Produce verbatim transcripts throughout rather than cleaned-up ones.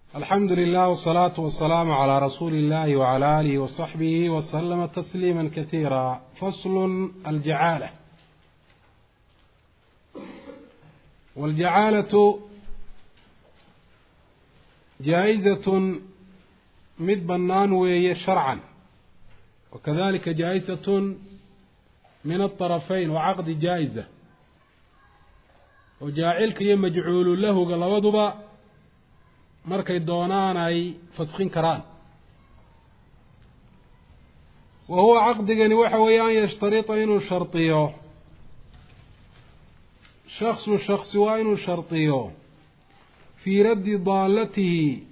الحمد لله والصلاة والسلام على رسول الله وعلى آله وصحبه وسلم تسليما كثيرا. فصل الجعالة. والجعالة جائزة مد بنان وهي شرعا، وكذلك جائزة من الطرفين وعقد جائزة، وجاعلك يمجعول له قلوضبا markay doonaan ay fasxin karaan. wa huwa caqdigani waxa weeyaan yashtarita inuu shartiyo shakhsu shakhsi waa inuu shartiyo fii raddi daalatihi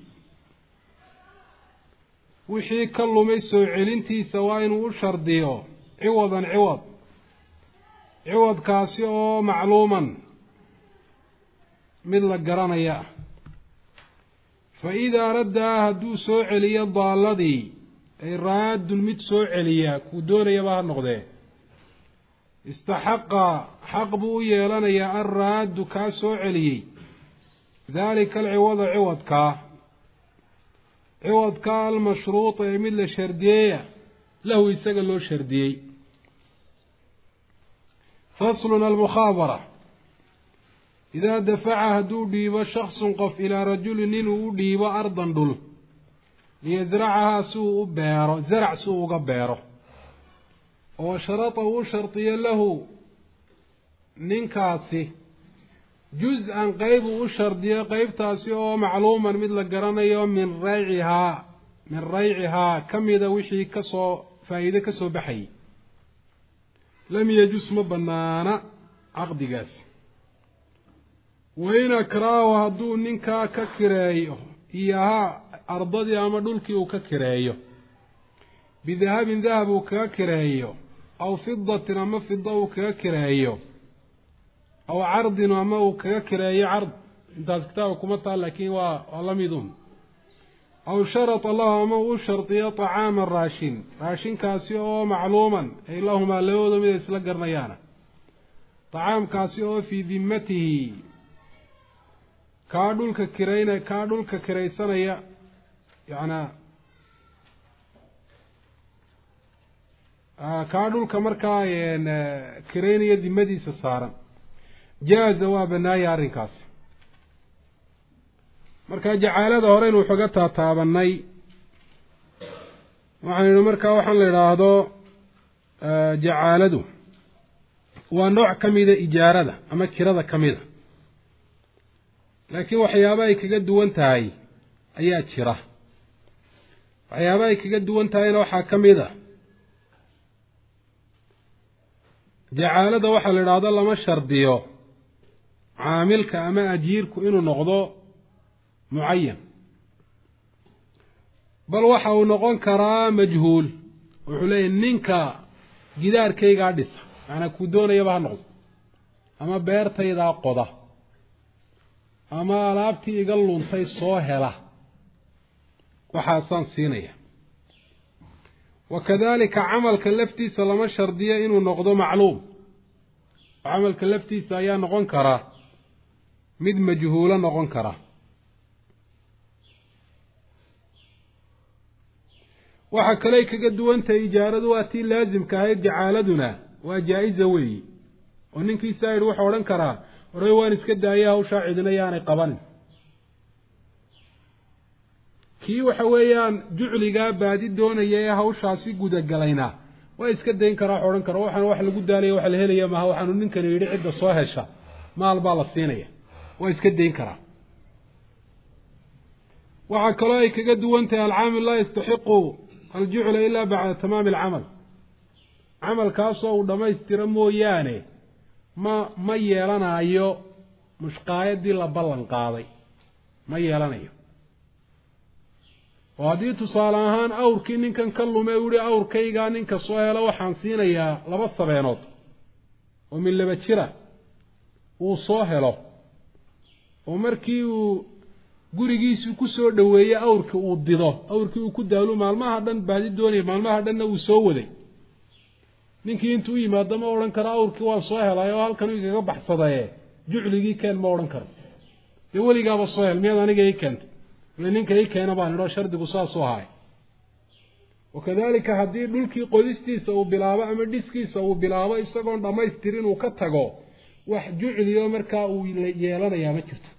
wixii ka lumay soo celintiisa waa inuu u shardiyo ciwadan ciwad ciwadkaasi oo macluuman mid la garanaya. فإذا ردها هدو سوعليا ضالدي أي راد المد سوعليا كودون يباه النقضي استحق حق بو يلان يا الراد كا سوعلي ذلك العوض عوض كا عوض كا المشروط يميل الشردية له يسجل له شردية. فصلنا المخابرة. إذا دفع هدو ديب شخص قف إلى رجل ننو ديب أرضا دل ليزرعها سوء بيره زرع سوء بيره وشرطه شرطيا له ننكاسي جزءا قيب شرطيا قيب تاسيو معلوما مثل قرانيا من ريعها من ريعها كم يدوشي كسو فايدة كسو بحي لم يجوز مبنانا عقد قاس. وين أكراه هدو ننكا ككرايو إياها أرضدي أما دولكي وككرايو بذهب ذهب وككرايو أو فضة أما فضة وككرايو أو عرض أما وككرايو عرض انت أسكتاوكم أطال لكن والله ميدون أو شرط الله أما وشرطي طعام الراشين راشين كاسيو معلوما أي اللهم لو من يسلق الريانة طعام كاسيو في ذمته كادولك كرينا كادولك كريسنا يا يعني آه كادولك مركا ين كرينا يدي مدي سسارا جاز وابنا يا رنكاس مركا جعالة هورين وحقتها تابناي وعن مركا وحن لهذا آه جعالته ونوع كميدة إجارة أما كرادة كميدة laakiin waxyaabo ay kaga duwan tahay ayaa jira. waxyaabo ay kaga duwan tahayna waxa kamid ah jacaalada waxa la yiraahdo lama shardiyo caamilka ama ajiirku inuu noqdo muayyan, bal waxa uu noqon karaa majhuul. wuxuu leeyahay ninka gidaarkayga dhisa ana ku doonayaba ha noqdo ama beertayda qoda ama alaabtii iga luntay soo hela waxaasan siinaya. wakadalika camalka laftiisa lama shardiyo inuu noqdo macluum. camalka laftiisa ayaa noqon kara mid majhuula noqon kara. waxa kale kaga duwantay ijaaradu waa tii laazimka ahayd, jacaaladuna waa jaa'iza weeyi oo ninkii saayir wuxuu odhan karaa oray waan iska daayaa hawshaa cidina yaanay qabanin. kii waxa weeyaan jucligaa baadi doonaya ee hawshaasi gudagalayna waa iska dayn karaa, odhan kara waxaan wax lagu daalaya wax la helaya maaha, waxaanu ninkani yidhi cidda soo hesha maal baa la siinaya, waa iska dayn karaa. waxaa kaloo ay kaga duwan tahay alcaamil laa yastaxiqu aljucla ilaa bacda tamaami alcamal. camalkaasoo uu dhammaystira mooyaane ma ma yeelanayo mushqaayadii la ballan qaaday ma yeelanayo. oo haddii tusaale ahaan awrkii ninkan ka lume u yihi awrkaygaa ninka soo helo waxaan siinayaa laba sabeenood oo min laba jira uu soo helo, oo markii uu gurigiisii ku soo dhoweeyey awrkii uu dido awrkii uu ku daalo maalmaha dhan baadi doonaya maalmaha dhanna uu soo waday, ninkii intuu yimaado ma odhan karo awrkii waan soo helay oo halkan uu kaga baxsaday jucligii keen ma odhan karo. dee weligaaba soo hel miyaad aniga ii keentay لأنك هي كان بان لو شرط قصاص وهاي وكذلك هدي دولكي قدستيسا وبلاابا أما ديسكيسا وبلاابا إساقون دما يسترين وكتاقو wax jucliyo markaa uu yeelanayaa ma jirto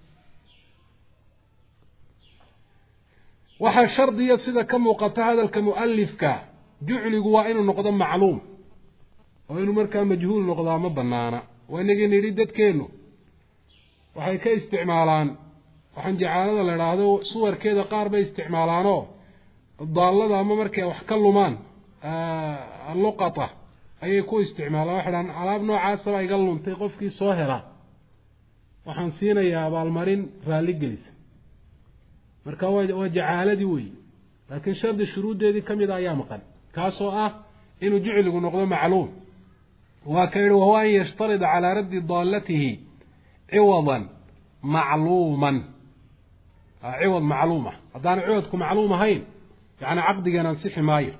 waxa shardiya sida ka muuqata hadalka muallifka jucligu waa inuu noqdo macluum oo inuu markaa majhuul noqdo ma banaana waa inaga niri dadkeenu waxay ka isticmaalaan waxaan jacaalada la yiraahdo suwarkeeda qaar bay isticmaalaano daalada ama markay wax ka lumaan ee luqata ayay ku isticmaalaan waxaan alaab noocaas ah iga luntay qofkii soo hela waxaan siinayaa abaalmarin raali gelis marka waa jacaaladii way laakiin shardi shuruudeedii kamid ayaa maqan kaasoo ah inuu jucligu noqdo macluum waa kayr oo ay yashtarid ala radd dallatihi ciwadan macluuman ciwad macluuma hadaan ciwadku macluum ahayn yani aqdigana sixi maayo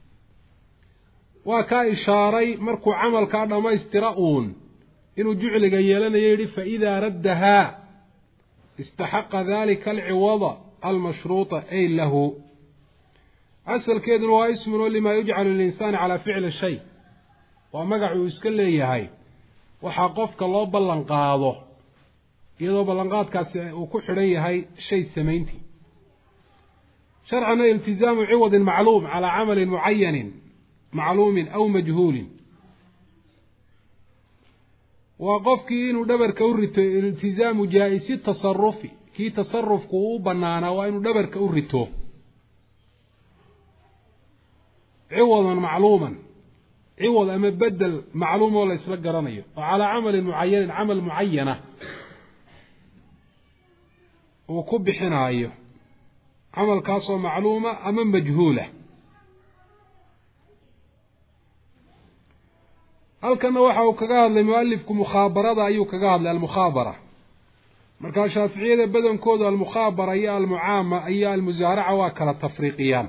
waa ka ishaaray markuu camalka dhamaystiraun inuu jucliga yeelanayo yiri fa ida raddaha istahaqa dhalika al'iwada almashruuta ay lahu asal keedu waa ismu lima yuj'alu al-insaan ala fi'li shay wa magacu iska leeyahay waxa qofka loo ballan qaado iyadoo ballan qaadkaasi uu ku xiran yahay shay sameynti shar'an iltizaamu 'iwad ma'luum ala 'amal mu'ayyan معلوم أو مجهول وقفك إنه دبر كورته الالتزام جائز التصرف كي تصرف كوبنانا وإنه دبر كورته عوضا معلوما عوض أما بدل معلوم ولا يسلق رنيه وعلى عمل معين عمل معينة وكب حنايه عمل كاسو معلومة أما مجهولة halkana waxa uu kaga hadlay muallifku mukhabarada ayuu kaga hadlay al-mukhabara marka shaafiiciyada badankooda al-mukhabara iyo al-mu'ama iyo al-muzaara'a waa kala tafriiqiyaan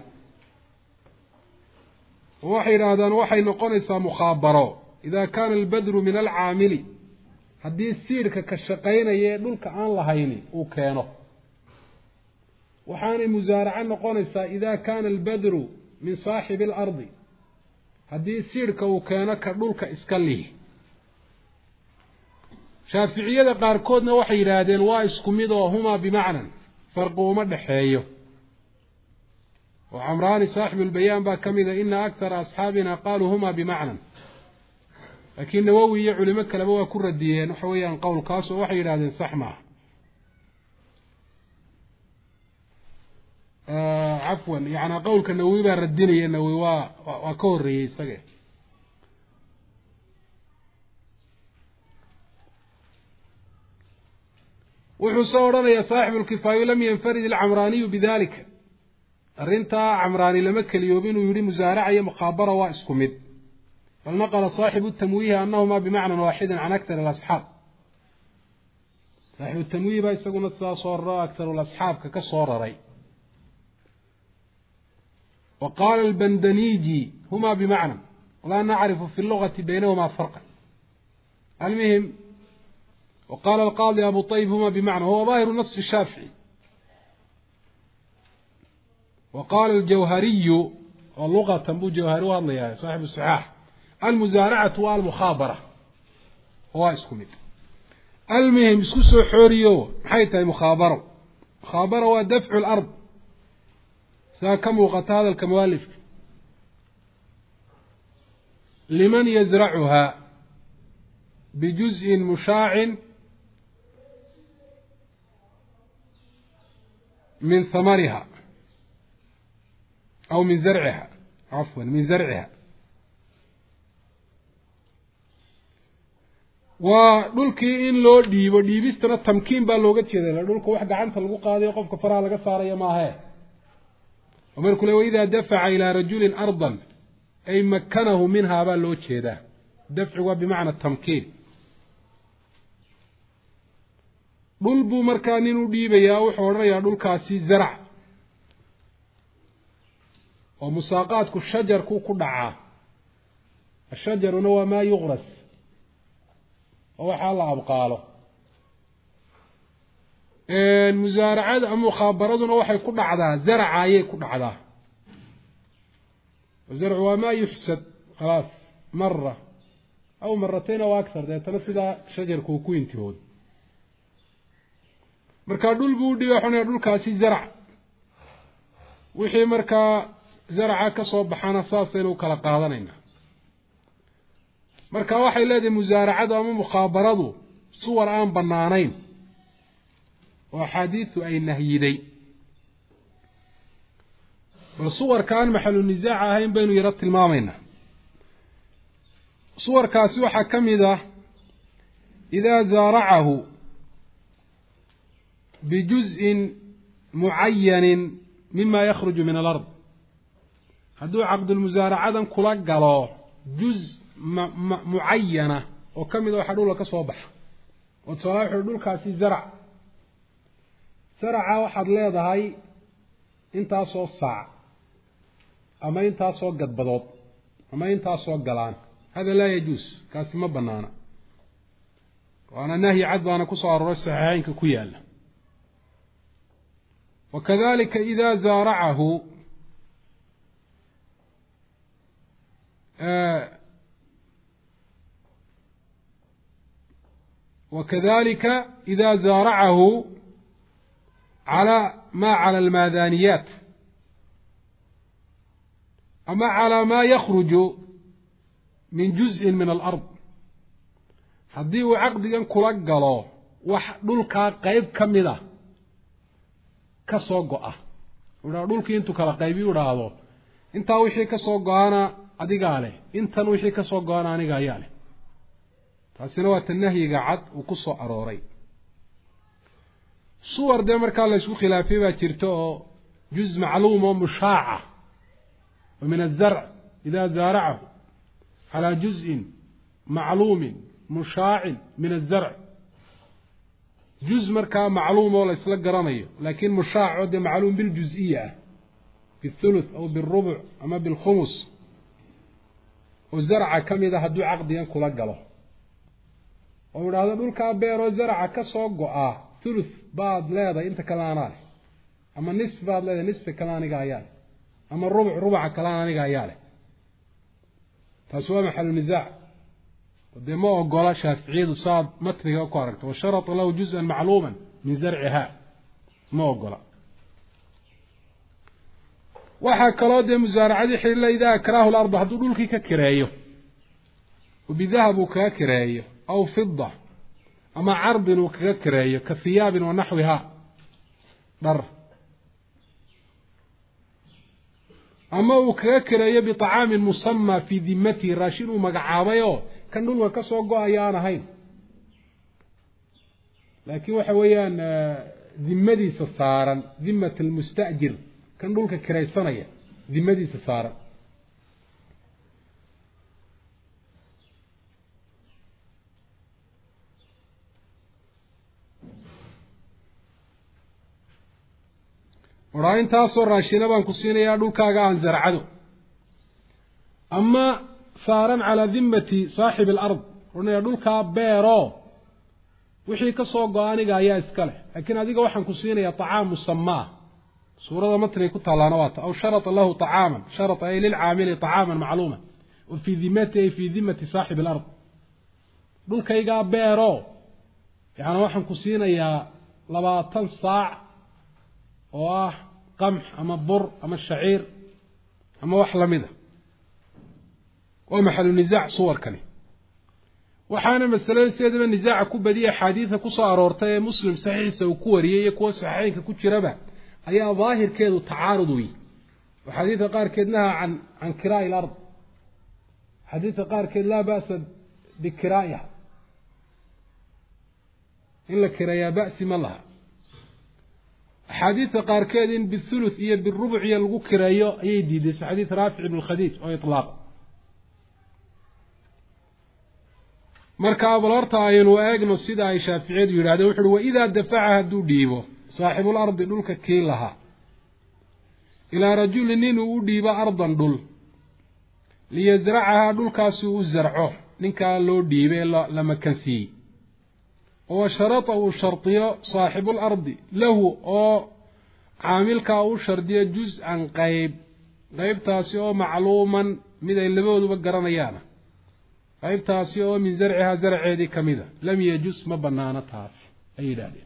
waxay yiraahdaan waxay noqonaysaa mukhabaro ida kana al-badru min al-aamili hadii siirka ka shaqeynaya dhulka aan lahayn uu keeno waxaanay muzaara'a noqonaysaa ida kana al-badru min saaxib al-ardi haddii siirka uu keeno ka dhulka iska lih shaafiiciyada qaarkoodna waxay yiraahdeen waa isku mid oo huma bimacnan farqo uma dhaxeeyo oo amraani saaxib albayaan ba kamida inna akthar ashaabina qalu huma bimacnan laakiin nawawi iyo culimo kale waa ku radiyeen waxa weeyaan qowlkaas oo waxay yiraahdeen sax ma عفوا يعني قولك النووي بردني النووي وكوري سجى وحصورنا يا صاحب الكفاية لم ينفرد العمراني بذلك الرنتا عمراني لمك اليوبين ويري مزارعة مخابرة واسكمد بل نقل صاحب التمويه أنهما بمعنى واحد عن أكثر الأصحاب صاحب التمويه بيسقون الصور أكثر الأصحاب ككصور ري وقال البندنيجي هما بمعنى ولا نعرف في اللغة بينهما فرقا المهم وقال القاضي أبو طيب هما بمعنى هو ظاهر نص الشافعي وقال الجوهري واللغة تنبو جوهري والله صاحب الصحاح المزارعة والمخابرة هو اسكمت المهم اسكسو حوريو حيث المخابرة مخابرة ودفع الأرض ساكم وقت هذا الكموالف لمن يزرعها بجزء مشاع من ثمرها أو من زرعها عفوا من زرعها ودولكي إن لو ديبو ديبستنا تمكين باللوغة كذا دولكو واحد عنت لغو قاضي وقف كفرها لغا صاريا ما هي ومركو لو إذا دفع إلى رجل أرضا أي مكنه منها باللو كذا دفع بمعنى التمكين دولبو مركانين ديبيا وحوريا دولكاسي زرع ومساقات الشجر كو كدعا الشجر هو ما يغرس وحال أبقاله musaaracada ama mukhabaraduna waxay ku dhacdaa zarca ayay ku dhacdaa zarcu waa maa yuxsad khalaas mara aw maratayn aw akthar deetana sidaa shajarka uu ku intihoodo markaa dhul buu udhiga xunaya dhulkaasi zarc wixii markaa zarca ka soo baxana saasaynu u kala qaadanaynaa marka waxay leedahay musaaracadu ama mukhabaradu suwar aan bannaanayn oo axaadiisu ay nahyiday bal suwarka aan maxalu nisaaca ahayn baynu yaro tilmaamaynaa suwarkaasi waxaa ka mid ah idaa zaaracahu bijuz'in mucayanin mima yakhruju min alard hadduu caqdulmusaaracadan kula galo juz mucayana oo ka mid a waxa dhulka ka soo baxa oo tusaale wuxuu dhulkaasi zarac zaraca waxaad leedahay intaasoo saac ama intaasoo gadbadood ama intaasoo galaan hada laa yajuus kaasi ma banaana waana nahyi cad baana ku soo arooray saxiixeynka ku yaala wakadalika idaa zaaracahu وكذلك إذا زارعه على ما على الماذانيات أما على ما يخرج من جزء من الأرض حديه عقديا كلقلو وحدولك قيب كمدا كسوقه ودولك انتو كلا قيبي ودادو انتا وحي كسوقانا اديغاله انتن وحي كسوقانا انيغا ياله taasina waa tanahyiga cad uu ku soo arooray suwar de markaa la isku khilaafay baa jirto oo juz macluum oo mushaaca ومن الزرع إذا زارعه على جزء معلوم مشاع من الزرع جزء مركا معلوم ولا يسلق قرانيه لكن مشاع ده معلوم بالجزئية بالثلث أو بالربع أما بالخمس والزرع كم إذا هدو عقد ينكو لقله وهذا دولك بيرو زرع كسوق آه ثلث بعد لا انت كلانه اما نصف بعد لا نصف كلانه عيال اما الربع ربع كلانه عيال تسوى محل النزاع ودما اوغلا شافعي صاد متريغا ku aragto وشرط له جزءا معلوما من زرعها ما اوغلا waxa kala de musaaracadi xilli ida akrahu al-ardh hadu dhulkii ka kireeyo وبذهب ka kireeyo أو فضة أما عرض وككرية كثياب ونحوها در أما وككرية بطعام مسمى في ذمته راشين ومقعابيو كان نقول وكسوقوا أيانا هين لكن وحويان ذمتي سصارا ذمة المستأجر كان نقول ككرية صنية ذمتي سصارا ورأين تاسو راشينا بان كسينيا دولكاغا عن زرعدو أما صارا على ذمة صاحب الأرض ورنا دولكا بيرو وحي كسوغو انيغا يا اسكله لكن اديغا waxaan ku siinaya طعام مسمى سورة متن كنت على نوات أو شرط له طعاما شرط أي للعامل طعاما معلوما وفي ذمته في ذمة صاحب الأرض دولكاغا بيرو يعني waxaan ku siinaya labaatan saac oo qamx ama bur ama shaciir ama wax lamida oo maxallu nizaac suwar kale waxaana masalada seedaba nizaac ku badiya xadiiska ku soo aroortay ee muslim saxiixa uu ku wariyay iyo kuwa saxiixinka ku jiraba ayaa daahirkeedu tacaarud weey waxadiiska qaarkeedna aan aan kiraa il ard xadiiska qaarkeed la baas bikiraaya in la kiraya baasi ma laha حديث قاركين بالثلث إيه بالربع يلقو كرايو أي ديدس حديث رافع بن الخديج أو إطلاق مركب الأرض عين وأجن السيدة عائشة في عيد يراد وحده وإذا دفعها دو ديبو صاحب الأرض دولك كيلها إلى رجل نينو ديب أرضا دول ليزرعها دول كاسو زرعه نين كان لو ديبه لما كان فيه وشرط أو شرطية صاحب الأرض له أو عاملك أو شرطية جزءا قيب قيب تاسيو معلوما من اللي بودو بقرانيانا قيب تاسيو من زرعها زرع دي كميدة لم يجس مبنانا تاسي أي دالي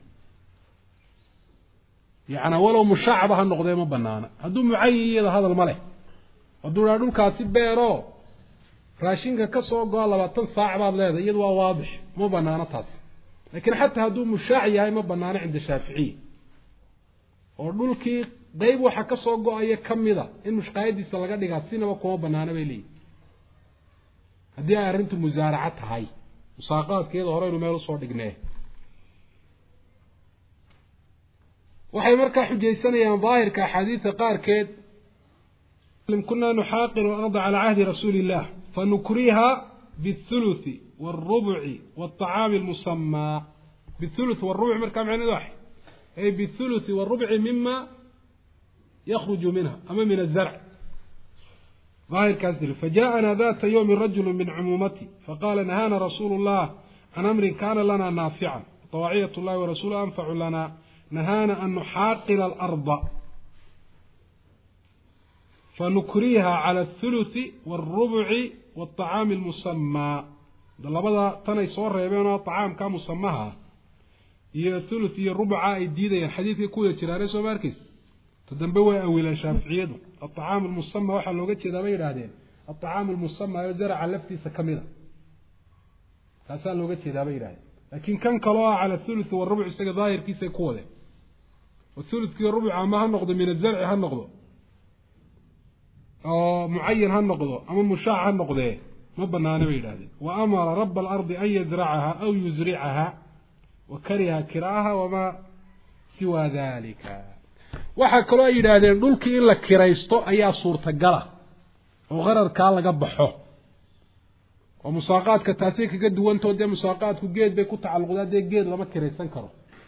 يعني ولو مشاعبها النقضية مبنانا هدو معين هذا الملك هدو رادو كاسب بيرو راشينك كسو قال لباتن صاعبات لهذا يدوا واضح مبنانا تاسي لكن حتى هدو مشاعي هاي مبنانا عند الشافعي ودولكي قيب waxa ka soo go'aya kamida in mushqaayadiisa laga dhiga sinaba kuma banaana bay leeyihiin hadii ay arintu musaaraca tahay musaaqaadkeeda hore inuu meel soo dhignay waxay markaa xujaysanayaan daahirka xadiidka qaarkeed lim kunna nuhaqir arda ala ahdi rasuulillah fanukriha bithuluth والربع والطعام المسمى بالثلث والربع markaa macnaheedu waxa أي بالثلث والربع مما يخرج منها أما من الزرع ظاهر كاسدل فجاءنا ذات يوم رجل من عمومتي فقال نهانا رسول الله عن أمر كان لنا نافعا طواعية الله ورسوله أنفع لنا نهانا أن نحاقل الأرض فنكريها على الثلث والربع والطعام المسمى دلبدا تني صور يبينا طعام كمسماها هي ثلث هي ربع الديدة الحديث كوية جراري سو ماركس تدنبوا أولا شافعية الطعام المسمى وحا لوغة جدا بير هذين الطعام المسمى يزرع على لفتي سكمدة تاسان لوغة جدا بير هذين لكن كان كلاها على الثلث والربع استقى ظاهر كيسا كوده والثلث كي الربع ما هالنقض من الزرع هالنقض أو معين هالنقض أما مشاع هالنقض ما بنانا بير هذين وأمر رب الأرض أن يزرعها أو يزرعها وكره كراها وما سوى ذلك waxa kale ay yiraahdeen dhulkii in la kiraysto ayaa suurta gala oo qararka laga baxo oo musaaqaadka taasi kaga duwantood musaaqaadku geed bay ku tacalluqdaa geed lama kiraysan karo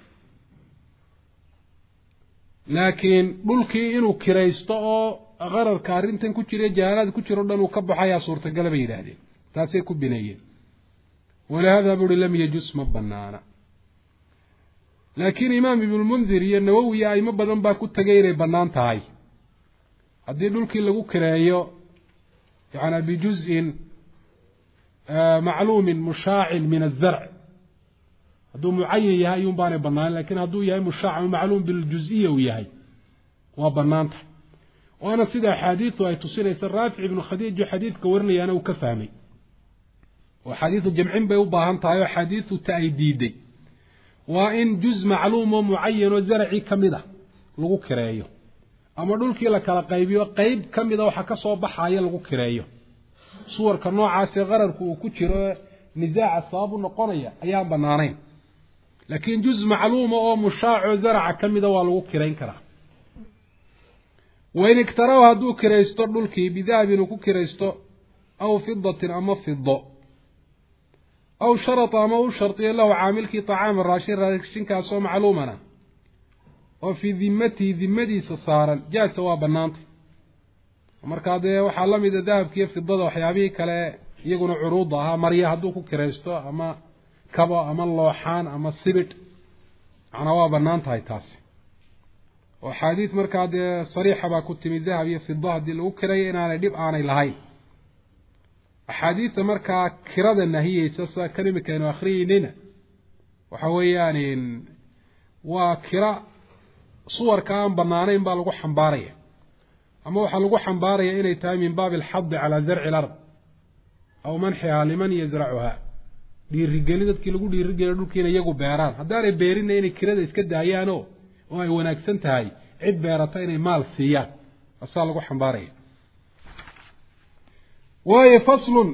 laakiin dhulkii inuu kiraysto oo qararka arintan ku jira jaarad ku jiro dhan uu ka baxaya suurta gala bay yiraahdeen taasi ku bineeyeen wala hada buri lam yajus mabanaana لكن إمام ابن المنذر النووي أي مبادن باكو تغيري بنان تهي هدي دولكي لغو كرايو يعني بجزء آه معلوم مشاع من الزرع هدو معين يهي ينباني بنان لكن هدو يهي مشاع معلوم بالجزئية ويهي وبنان تهي وأنا سيدا حديث وهي تصير يسر رافع ابن خديج حديث كورني أنا وكفامي وحديث الجمعين بيوباهن تهي وحديث تأيديدي وإن جزء معلوم ومعين وزرعي كمده لغو كرايو أما دولكي لكلا قيبيو قيب كمده وحكا صوبحايا لغو كرايو صور كنوعا سيغرركو وكتشيرو نزاع الصاب النقونية أيام بنانين لكن جزء معلوم ومشاع وزرع كمده ولغو كراين كرا وإن اكتروا هدو كرايستو دولكي بذاب لغو كرايستو أو فضة أما فضة أو شرط أو شرطي له عاملك طعام الراشين راشين كاسو معلومنا وفي ذمته ذمتي صارا جاء سوا بنانت ومركاده waxa la mid ah dahabkii fidada waxyaabihi kale iyaguna curuudaha mariya haduu ku kireysto ama kabo ama looxaan ama sibid ana waa banaantahay taas oo xadiis markaade sariixa ba ku timid dahab iyo fidada dii lagu kireeyay inaanay dib aanay lahayn أحاديث مركا كرادة نهية ساسا كلمة كانوا آخريننا وحويان وكرا صور كان بنانين بالغو حنبارية أما وحلغو حنبارية إلي تاي من باب الحض على زرع الأرض أو منحها لمن يزرعها دي الرجالة كي لغو دي الرجالة كي يجو بيران هدار بيرين إني كرادة إسكد عيانو وهي وناكسنت هاي عد بيرتين مال سيان أصالغو حنبارية وهي فصل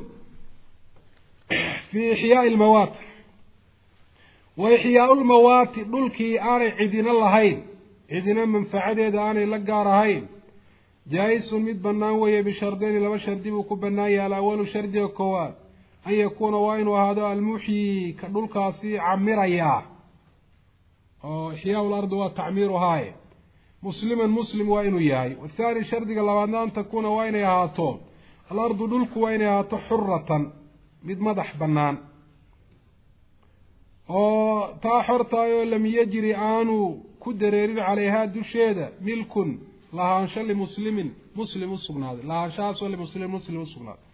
في إحياء الموات وإحياء الموات دلكي آني عدنا اللهين عدنا منفعده آني لقارهين جائز مد بناوية بشردين لما شردي وكبنايا الأول شردي وكوات أن يكون وين وهذا المحيي كدلكاسي عمريا إحياء الأرض وتعميرها مسلما مسلم وين ياي والثاني شردي قال أن تكون وين يهاتون الأرض دلك وينها حرة مد مدح بنان oo taa xortaayoo lam yajri aanu ku dareerin calayhaa dusheeda milkun lahaansho limuslimin muslim u sugnaaday lahaanshahaasoo limuslimin muslim u sugnaaday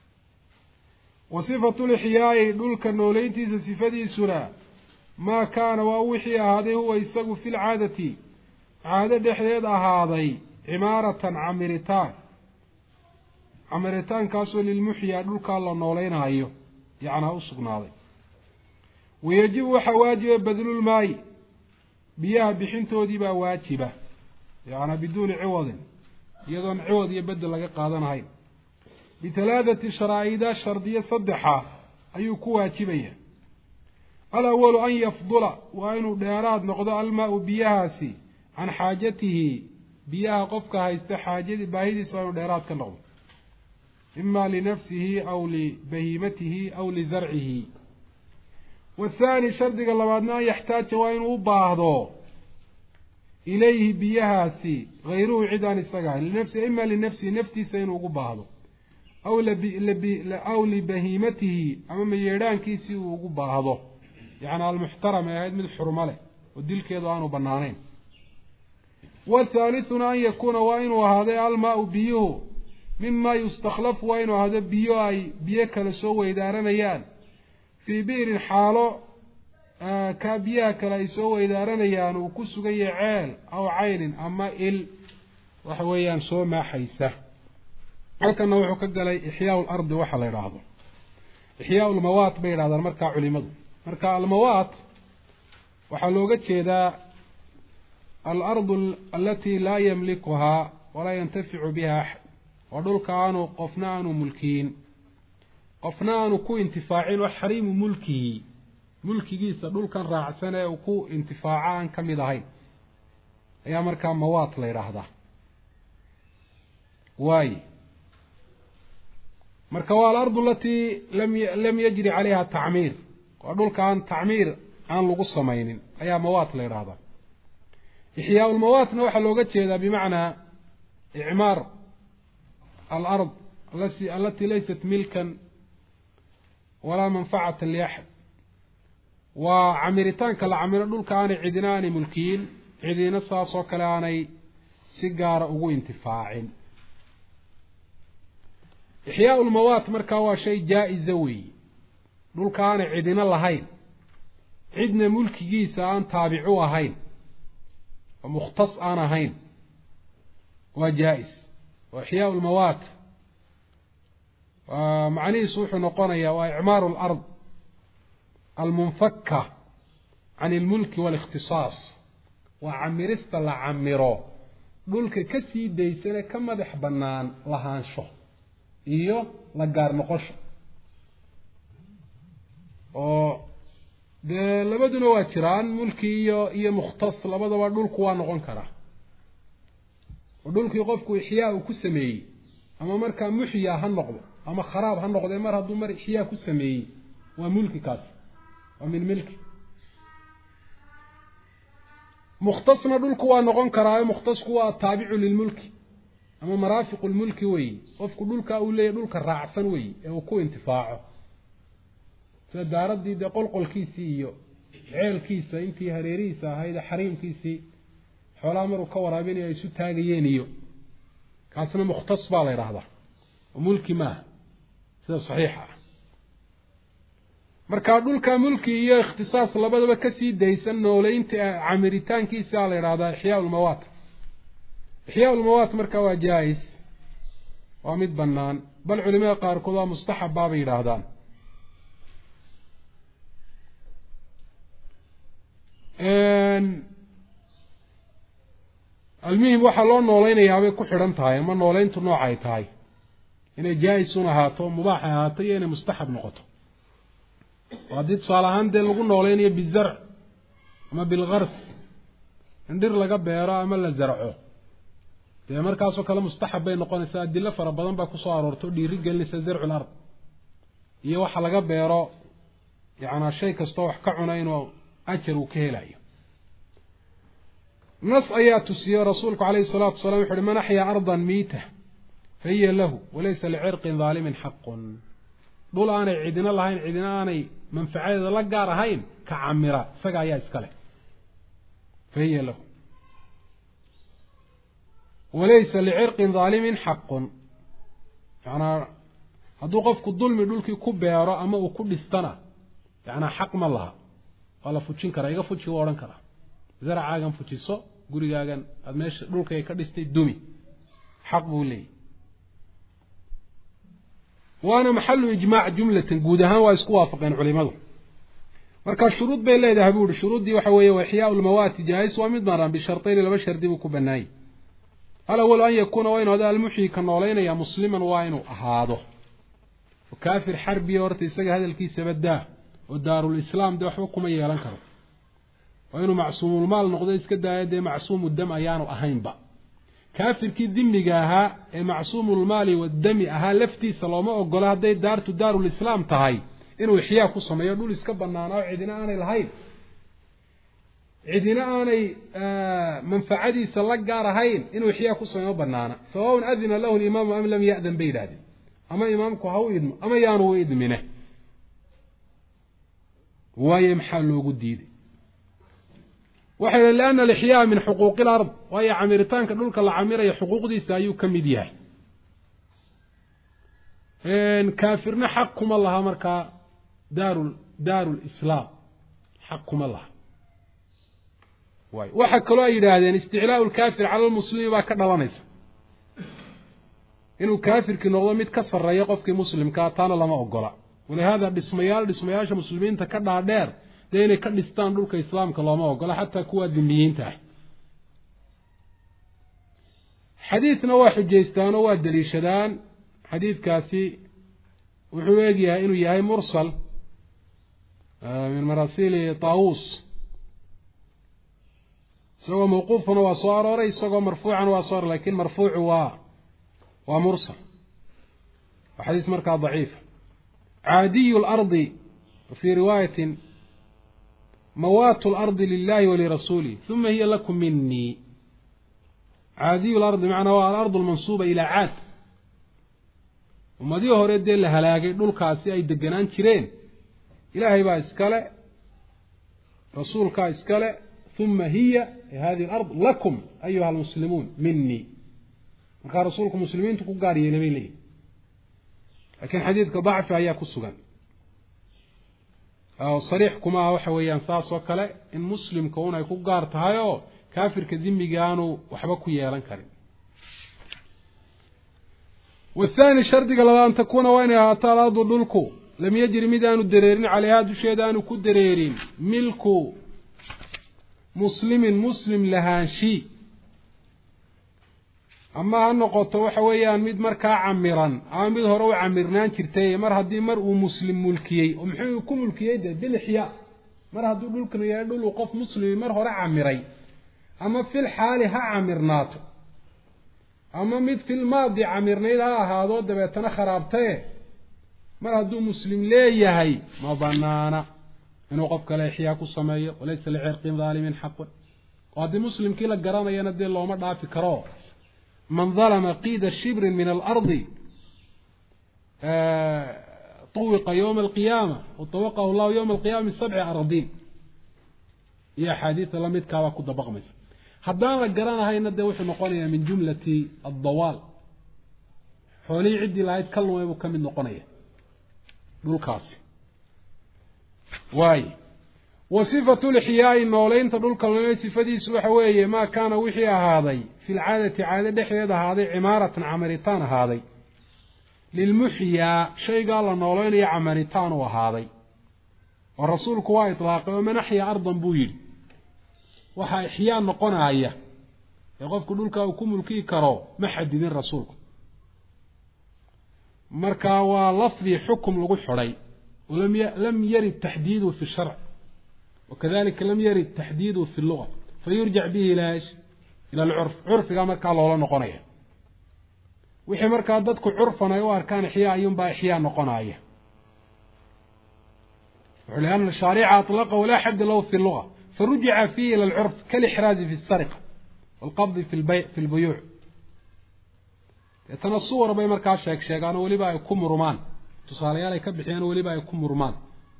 wa sifatu lixyaa'i dhulka nooleyntiisa sifadiisuna maa kaana waa wixii ahaaday huwa isagu fi lcaadati caado dhexdeed ahaaday cimaaratan camiritaan camiritaankaasoo lilmuxyaa dhulkaa la nooleynaayo yacnaa u sugnaaday wayajibu waxaa waajiba badlulmaayi biyaha bixintoodii baa waajiba yacnaa biduuni ciwadin iyadoon ciwad iyo bedel laga qaadanahayn bitalaadati sharaa'ida shardiyo saddexa ayuu ku waajibaya alawalu an yafdula waa inuu dheeraad noqdo almaa-u biyahaasi can xaajatihi biyaha qofka haysta xaajadii baahidiisa waa inuu dheeraad ka noqdo ima linafsihi aw libahiimatihi aw lizarcihi wathaani shardiga labaadna an yaxtaaja waa inuu u baahdo ilayhi biyahaasi hayruhu cid aan isaga ahayn linafsi ima linafsihi naftiisa inuu ugu baahdo aw aw libahiimatihi ama mayeedhaankiisii uu ugu baahdo yacni almuxtaram ee ahayd mid xurmo leh oo dilkeedu aanu banaanayn wathaalithuna an yakuuna waa inuu ahaaday almaa-u biyuhu mima yustakhlafu waa inuu ahaado biyo ay biyo kale soo weydaaranayaan fii bi'rin xaalo kaa biyaha kale ay soo weydaaranayaan uu ku sugan yahay ceel aw caynin ama il waxa weeyaan soo maaxaysa halkana wuxuu ka galay ixyaau lardi waxa la yidhaahdo ixyaau lmawaat bay yidhahdaan markaa culimadu marka almawaat waxaa looga jeedaa alardu alatii laa yamlikuhaa walaa yantaficu biha axad waa dhulka aanu qofna aanu mulkiyin qofna aanu ku intifaacin oo xariimu mulkihi mulkigiisa dhulkan raacsan ee uu ku intifaaco aan ka mid ahayn ayaa markaa mawaat la yidhaahdaa waaye marka waa alardu alatii lam lam yajri calayha tacmiir waa dhulka aan tacmiir aan lagu samaynin ayaa mawaat la yidhaahdaa ixyaau lmawaatna waxaa looga jeedaa bimacnaa icmaar alard alatii laysat milkan walaa manfacata liaxad waa camiritaanka la camiro dhulka aanay cidina aanay mulkiyin cidina saas oo kale aanay si gaara ugu intifaacin ixyaau lmawaat markaa waa shay jaa-isa weeye dhulka aanay cidina lahayn cidna mulkigiisa aan taabicu ahayn oo mukhtas aan ahayn waa jaa-is waa ixyaau lmawaat macnihiisu wuxuu noqonayaa waa icmaaru alard almunfaka can ilmulki waalikhtisaas waa camirista la camiro dhulka ka sii daysane ka madax bannaan lahaansho iyo la gaar noqosho oo dee labaduna waa jiraan mulki iyo iyo mukhtas labadaba dhulku waa noqon karaa oo dhulkii qofku ixyaa uu ku sameeyey ama markaa muxyaa ha noqdo ama kharaab ha noqdee mar hadduu mar ixyaa ku sameeyey waa mulki kaas waa min milki mukhtasna dhulku waa noqon karaayo mukhtasku waa taabicu lilmulki ama maraafiqu lmulki weeye qofku dhulkaa uu leeyahy dhulka raacsan weeye ee uu ku intifaaco sida daaraddii dee qolqolkiisii iyo ceelkiisa intii hareerihiisa ahayd xariimkiisii xoolaha maruu ka waraabinayo ay isu taagayeen iyo kaasna mukhtas baa la yidhaahdaa oo mulki maaha sida saxiixa ah markaa dhulka mulki iyo ikhtisaas labadaba kasii daysan nooleynta camiritaankiisaa la yidhahdaa ixyaa lmawaat ixyaa lmawaat markaa waa jaa-is waa mid bannaan bal culimada qaarkood waa mustaxab baabay yidhaahdaan almuhim waxaa loo nooleynayaaabay ku xidhan tahay ama nooleyntu nooc ay tahay inay jaa-isun ahaato mubaax ay ahaato iyo inay mustaxab noqoto oo haddii tusaale ahaan dee lagu nooleynayo bizarc ama bilgars in dhir laga beero ama la zarco dee markaasoo kale mustaxab bay noqonaysaa adilo fara badan baa kusoo aroorto o dhiiri gelinaysa zarcu lard iyo waxa laga beero yacnaa shay kastoo wax ka cuna inuu ajar uu ka helayo nas ayaa tusiye rasuulku calayhi salaatu wasalaam wuxu uhi man axyaa ardan miita fa hiya lahu walaysa licirqin daalimin xaqun dhul aanay cidina lahayn cidina aanay manfacadeeda la gaar ahayn ka camira isaga ayaa iska leh fahiya lahu walaysa licirqin dhaalimin xaqun macnaa hadduu qofku dulmi dhulkii ku beero ama uu ku dhistana macnaa xaq ma laha waa la fujin karaa iga fuji waa odhan karaa zaracaagan fujiso gurigaagan aada meesha dhulkay ka dhistay dumi xaq buu leeyahy waana maxalu ijmaac jumlatan guud ahaan waa isku waafaqeen culimadu marka shuruud bay leedahay buu yihi shuruuddii waxa weeye wa ixyaau lmawaati jaais waa mid maran bishartayni laba shardi buu ku banaayey alawal an yakuuna waa inuu hada almuxyi ka noolaynaya musliman waa inuu ahaado kaafir xarbiya horta isaga hadalkiisaba daa oo daarulislaam dee waxba kuma yeelan karo waa inuu macsuumulmaal noqdo iska daaya dee macsuumu dam ayaanu ahaynba kaafirkii dimiga ahaa ee macsuumulmaali wadami ahaa laftiisa looma ogolo hadday daartu daarulislaam tahay inuu ixyaa ku sameeyo dhul iska banaanaa oo cidina aanay lahayn cidina aanay manfacadiisa la gaar ahayn inuu ixyaa ku sameeyo banaana sawaun adina lahu limaamu am lam ya'dan bay yidhahdeen ama imaamku ha u idmo ama yaanu u idmine waayo maxaa loogu diiday waxay leeyihiin lianna alixyaa min xuquuqi ilard waayo camiritaanka dhulka la camirayo xuquuqdiisa ayuu ka mid yahay kaafirna xaq kuma laha markaa daaru daarulislaam xaq kuma laha waayo waxaa kaloo ay yidhaahdeen isticlaau lkaafir cala lmuslimi baa ka dhalanaysa inuu kaafirkii noqdo mid ka sarreeya qofkii muslimkaa taana lama ogola walihaada dhismayaal dhismayaasha muslimiinta ka dhaadheer dee inay ka dhistaan dhulka islaamka looma ogola xataa kuwaa dimiyiinta ah xadiidna waa xujaystaan oo waa daliishadaan xadiidkaasi wuxuu eegyahay inuu yahay mursal min marasiili taawus isagoo mawquufana waa soo arooray isagoo marfuucana waa soo aroray lakin marfuucu waa waa mursal waa xadiis markaa daciifa caadiyu lardi fii riwaayatin mawaatu lardi lilahi walirasuulih uma hiya lakum minii caadiyu lardi macnaa waa alardu almansuuba ilaa caad ummadihii hore dee la halaagay dhulkaasi ay deganaan jireen ilaahay baa iskale rasuulkaa iskale uma hiya hadihi alard lakum ayuha almuslimuun minii markaa rasuulku muslimiintu ku gaar yeelay bay leeyihin laakiin xadiidka dacfi ayaa ku sugan sariix kuma aha waxa weeyaan saas oo kale in muslimka un ay ku gaar tahay oo kaafirka dimiga aanu waxba ku yeelan karin wathani shardiga labaad an takuuna waa inay ahaato alardu dhulku lam yajri mid aanu dareerin caleyhaa dusheeda aanu ku dareerin milku muslimin muslim lahaanshi ama ha noqoto waxa weeyaan mid markaa camiran ama mid hore u camirnaan jirtay mar haddii mar uu muslim mulkiyey oo muxuu ku mulkiyey de bilixya mar hadduu dhulkan yahay dhul uu qof muslimi mar hore camiray ama fil xaali ha camirnaato ama mid fil maadi camirnayd ha ahaado dabeetana kharaabtae mar hadduu muslim leeyahay ma banaana inuu qof kale ixyaa ku sameeyo walaysa licirqin dhaalimin xaqun oo haddii muslimkii la garanayana dee looma dhaafi karo man dalama qiida shibrin min alardi طوق يوم القيامة وطوقه الله يوم القيامة سبع أراضين يا حديث لم يتكاوى كده بغمس حدانا قرانا هاي ندى وحي نقونية من جملة الضوال حولي عدي لا يتكلموا يبقى من نقونية بالكاسي واي وصفة الإحياء النولين تدل كلمة صفة سوحوية ما كان وحيا هذا في العادة عادة دحية هذا عمارة عمرتان هذا للمحيا شيء قال النولين يا عمرتان وهذا والرسول كوا إطلاق ومن أحيا أرضا بويل وحا إحياء نقونا هيا يقف كدولك وكم الكي كرو محددين الرسول مركا ولفظي حكم لغو حري ولم ي... لم يرد تحديده في الشرع وكذلك لم يرد تحديده في اللغة فيرجع به إلى إيش؟ إلى العرف عرف قال مركا الله نقنايه وحي مركا ضدك عرفنا يوار كان إحياء ينبع إحياء نقنايه ولأن الشريعة أطلقه ولا حد له في اللغة فرجع فيه إلى العرف كالإحراز في السرقة والقبض في البيع في البيوع يتنصور بي مركا شيك شيك أنا ولي بقى يكون رمان tusaalayaal ay ka bixiyaan weliba ay ku murmaan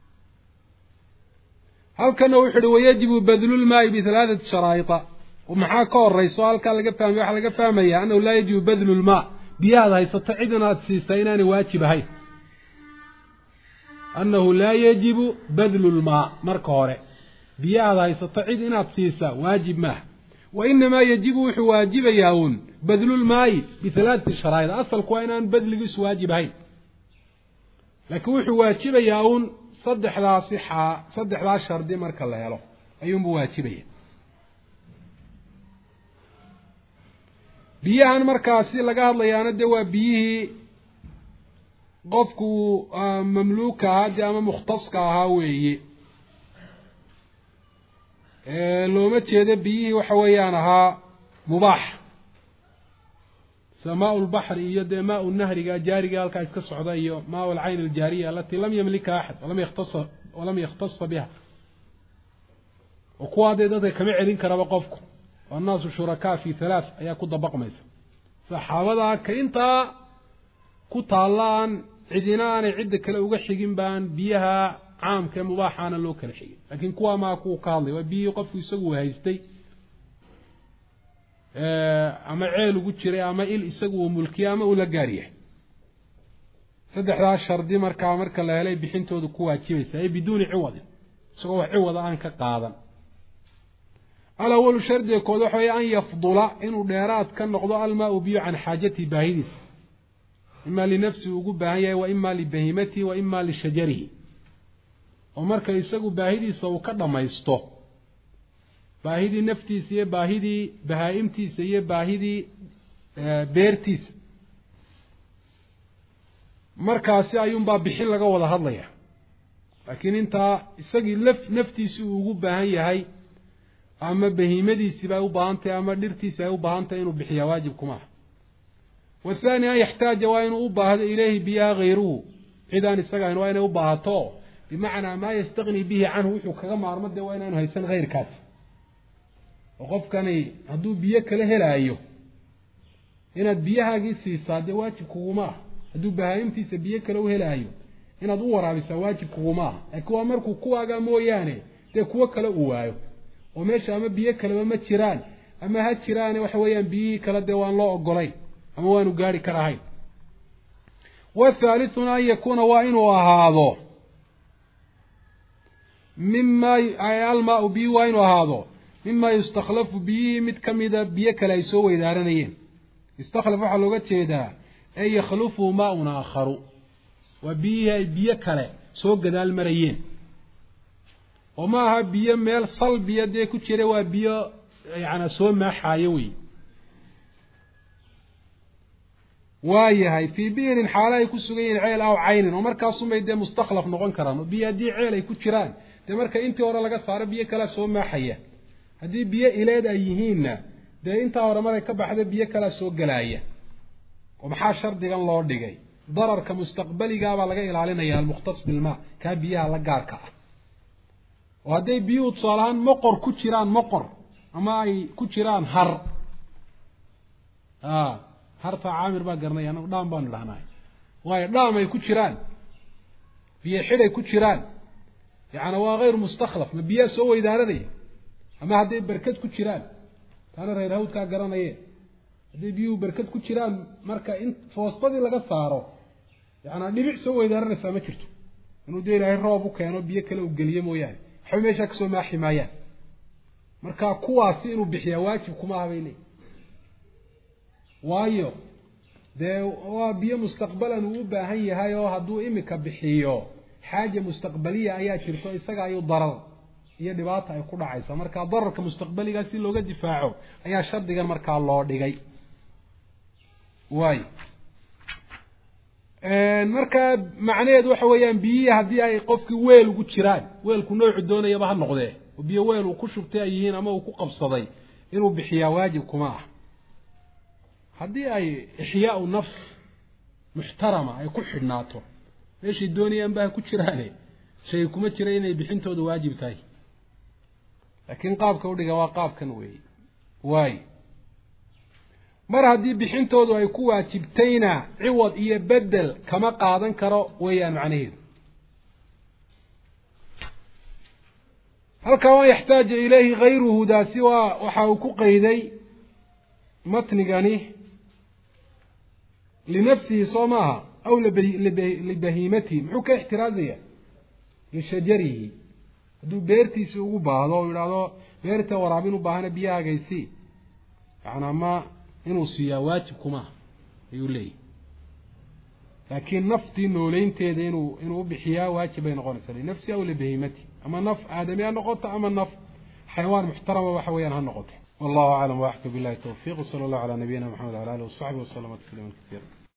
halkana wuxuu yidhi wayajibu badlulmaa'i bihalaathati sharaa'ita maxaa ka horayso halkaa laga fahmay waxaa laga fahmayaa annahu laa yajibu badlulmaa biyahaad haysato cid inaad siisa inaanay waajib ahayn annahu laa yajibu badlulmaa marka hore biyahaad haysato cid inaad siisaa waajib maaha wainamaa yajibu wuxuu waajibayaa uun badlulmaa'i bihalaathati sharaa'id asalku waa inaan badligiisu waajib ahayn laakiin wuxuu waajibayaa uun saddexdaasi xaa saddexdaas shardi marka la helo ayuunbuu waajibaya biyahan markaasi laga hadlayaana dee waa biyihii qofku mamluuka ahaa dee ama mukhtaska ahaa weeye looma jeedo biyihii waxa weeyaan ahaa mubaax sida maa lbaxri iyo dee maa nahriga jaariga halkaa iska socda iyo maa alcayn aljaariya alatii lam yamlika axad walam yakhtasa walam yakhtasa biha oo kuwaa dee dadka kama celin karaba qofku annaasu shurakaa fi halaath ayaa ku dabaqmaysa saxaabada ka intaa ku taallaan cidina aanay cidda kale uga xigin baan biyaha caamka ee mubaaxaana loo kala xigin laakiin kuwaa maa kuu ka hadlay waa biyihii qofku isagu haystay ama ceel ugu jiray ama il isagu uu mulkiya ama uu la gaar yahay saddexdaas shardi markaa marka la helay bixintoodu ku waajibaysa ay biduuni ciwadin isagoo wax ciwada aan ka qaadan alawalu shardiga kood waxa weeye an yafdula inuu dheeraad ka noqdo almaa-u biyo can xaajatihi baahidiisa imaa linafsihi ugu baahan yahay wa imaa libahimatihi wa imaa lishajarihi oo marka isagu baahidiisa uu ka dhammaysto baahidii naftiisa iyo baahidii bahaa-imtiisa iyo baahidii beertiisa markaasi ayuunbaa bixin laga wada hadlaya laakiin intaa isagii laf naftiisii uu ugu baahan yahay ama bahiimadiisiiba ay u baahan tahay ama dhirtiisi ay u baahan tahay inuu bixiyaa waajib kuma aha wathaani an yaxtaaja waa inuu u baahdo ilayhi biyaha hayruhu cid aan isaga ahayn waa inay u baahato bimacnaa maa yastaqni bihi canhu wuxuu kaga maarmo dee waa inaanu haysan hayrkaasi oo qofkani hadduu biyo kala helaayo inaad biyahaagii siisaa dee waajib kuguma ah hadduu bahaayimtiisa biyo kale u helaayo inaad u waraabisaa waajib kuguma ah laakiin waa markuu kuwaagaa mooyaane dee kuwo kale uu waayo oo meesha ama biyo kaleba ma jiraan ama ha jiraane waxa weeyaan biyihii kale dee waan loo ogolayn ama waanu gaari karahayn wathaalithuna an yakuuna waa inuu ahaado mima almaa-u biyi waa inuu ahaado mima yustakhlafu biyihii mid kamida biyo kale ay soo weydaaranayeen istakhlaf waxaa looga jeedaa ay yakhlufu maa-un aakharu waa biyihii ay biyo kale soo gadaal marayeen oo ma aha biyo meel salbiya dee ku jira waa biyo yana soo maaxaayo wey waa yahay fii biirin xaalo ay ku sugan yihiin ceel aw caynin oo markaasumay dee mustakhlaf noqon karaan oo biyo haddii ceel ay ku jiraan dee marka intii hore laga saaro biyo kalea soo maaxaya haddii biyo ileed ay yihiinna dee intaa hore maray ka baxda biyo kalea soo gelaaya oo maxaa shardigan loo dhigay dararka mustaqbaligaabaa laga ilaalinaya almukhtas bilmaa kaa biyaha la gaarka ah oo hadday biyuhu tusaale ahaan moqor ku jiraan moqor ama ay ku jiraan har a harta caamir baa garanaya anagu dhaam baanu idhahnahay waayo dhaam ay ku jiraan biyo xidhay ku jiraan yacni waa hayr mustakhlaf ma biyaa soo weydaaranaya ama hadday berkad ku jiraan taana reer hawdkaa garanaye hadday biyuhu berkad ku jiraan marka in foostadii laga saaro yacnaa dhibic soo weydaaranaysaa ma jirto inuu dee ilaahay roob u keeno biyo kale u geliyo mooyaane waxba meeshaa kasoo maaxi maayaan marka kuwaasi inuu bixiyaa waajib kuma aha bay leeyihin waayo dee waa biyo mustaqbalan uu u baahan yahay oo hadduu imika bixiyo xaaja mustaqbaliya ayaa jirto isaga ayuu darar iyo dhibaata ay ku dhacaysa marka dararka mustaqbaligaa si looga difaaco ayaa shardigan markaa loo dhigay waayo markaa macnaheedu waxa weeyaan biyihii haddii ay qofkii weel ugu jiraan weelku noocu doonayaba ha noqdee oo biyo weel uu ku shubtay ay yihiin ama uu ku qabsaday inuu bixiyaa waajib kuma ah haddii ay ixyaau nafs muxtarama ay ku xidhnaato meeshay doonayaan baa ku jiraane shay kuma jira inay bixintooda waajib tahay laakiin qaabka udhiga waa qaabkan weeye waayo mar haddii bixintoodu ay ku waajibtayna ciwad iyo bedel kama qaadan karo weeyaan macnaheedu halkaa waa yaxtaaja ilayhi gayruhu daasi waa waxa uu ku qayday matnigani linafsihi soo maaha aw libahiimatihi muxuu ka ixtiraazaya lishajarihi hadduu beertiisi ugu baahdo o yidhaahdo beerta waraabin u baahana biyahaagaysii yani ama inuu siiyaa waajib kumaaha ayuu leeyahy laakiin naftii nooleynteeda inuu inuu ubixiyaa waajib bay noqonaysaa linafsihi aw libahiimatihi ama naf aadami ha noqoto ama naf xayawaan muxtarama waxa weeyaan ha noqoto wallahu aclam waaxka billahi tawfiiq wsala allahu calaa nabiyina maxamed wala alihi wasaxbi wasalama tasliima kasiira